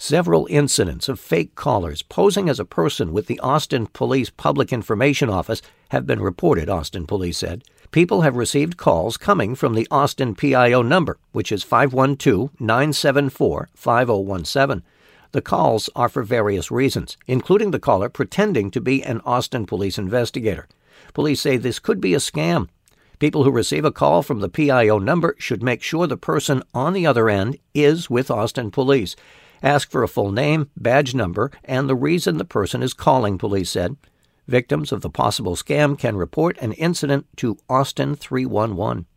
Several incidents of fake callers posing as a person with the Austin Police Public Information Office have been reported, Austin Police said. People have received calls coming from the Austin PIO number, which is 512-974-5017. The calls are for various reasons, including the caller pretending to be an Austin police investigator. Police say this could be a scam. People who receive a call from the PIO number should make sure the person on the other end is with Austin Police. Ask for a full name, badge number, and the reason the person is calling, police said. Victims of the possible scam can report an incident to Austin 311.